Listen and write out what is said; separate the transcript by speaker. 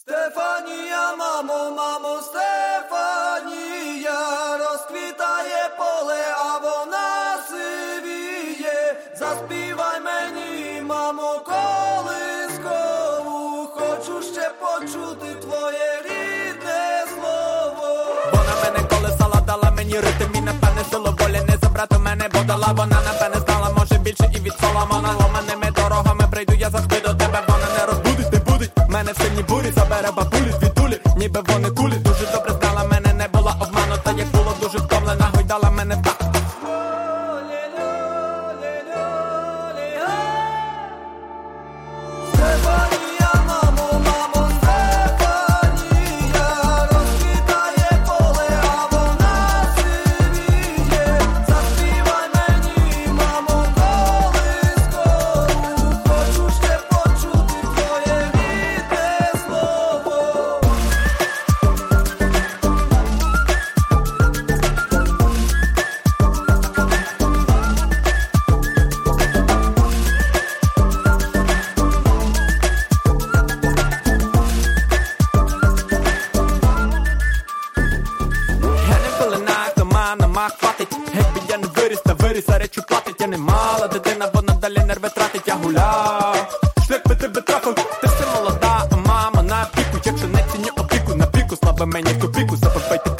Speaker 1: Стефанія, мамо, мамо, Стефанія, розквітає поле, а вона сивіє. Заспівай мені, мамо, колискову, хочу ще почути твоє рідне слово.
Speaker 2: Вона мене колесала, дала мені ритм і напевне силу волі не забрати в мене, бо дала вона напевне знала, може більше і від Соломона. Ломаними дорогами прийду я завжди до тебе, вона не розбудить, не будить мене в сильній бурі, забере бабулі звідулі, ніби вони кулі. Дуже добре знала мене, не була обманута, як було дуже втомлена, гойдала мене в так.
Speaker 1: Стефанія, мамо, мамо, Стефанія, розквітає поле, а вона сивіє. Заспівай мені, мамо, колискову, хочу ще почути твоє рідне слово.
Speaker 2: Я не пеленаю, то нема хватить. Якби я не виріс, та виріс, а речі платить. Я не мала дитина, вона далі нерви тратить. Я гуляв, шлях би тебе трафив. Ти все молода, а мама на піку. Якщо не ціню опіку, на піку, слава мені в копійку, запивайте